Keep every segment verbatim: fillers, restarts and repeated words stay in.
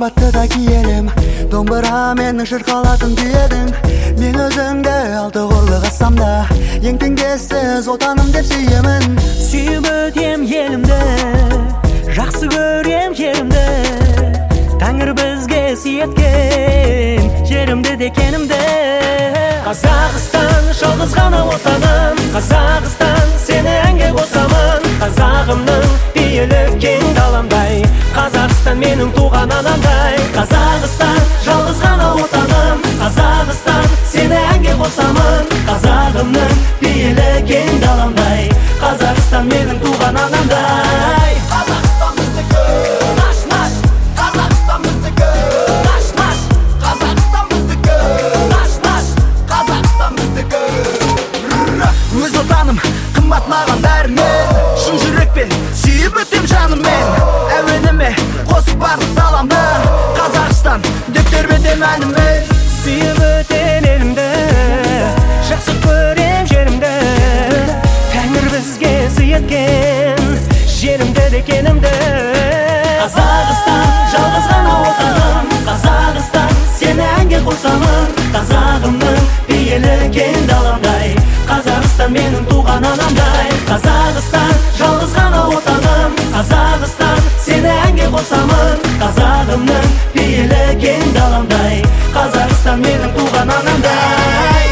қымбатты да киелім, домбыра менің шырқалатын күйедің. Мен өзіңді алты қорлық асам да, ең теңдессіз отаным деп сүйемін. Сүйіп өтем елімді, жақсы көрем жерімді. Тәңір бізге сүйеткен жерімді де кенімді. Қазақстан жалғыз ғана отаным, Қазақстан сені әнге қосамын. Қазағымның пейілі кең даламдай, Қазақстан менің туған анамдай. Қазақстан жалғыз ғана отаным, Қазақстан сені әнге қосамын. Қазағымның пейілі кең даламдай, Қазақстан менің туған анамдай. Қазақстан біздікі, наш наш, Қазақстан біздікі, наш наш, Қазақстан біздікі, наш наш, Қазақстан біздікі. Өз отаным қымбат маған бәрінен, шын жүрекпен сүйіп өтем жаныммен. Әуеніме қосып барлық даламды, Қазақстан деп тербетем әніммен. Сүйіп өтем елімді, жақсы көрем жерімді. Тәңір бізге сүйеткен жерімді де кенімді. Қазақстан жалғыз ғана отаным, Қазақстан сені әнге қосамын. Қазағымның пейілі кең даламдай, Қазақстан менің туған анамдай. Қазақстан жалғыз ғана отаным, Қазақстан сені әнге қосамын. Қазағымның пейілі кең даламдай, Қазақстан менің туған анамдай.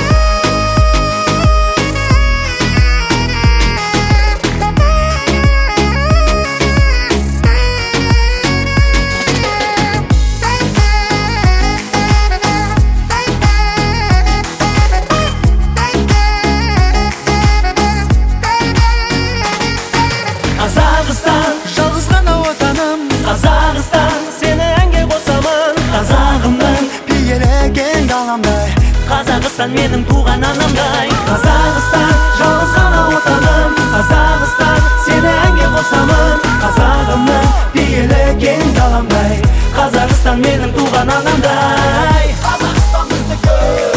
Қазақстан жалғыз ғана отаным, Қазақстан сені әнге қосамын. Қазағымның пейілі кең даламдай, Қазақстан менің туған анамдай. Қазақстан жалғыз ғана отаным, Қазақстан сені әнге қосамын. Қазағымның пейілі кең даламдай, Қазақстан менің туған анамдай. Қазақстан біздікі.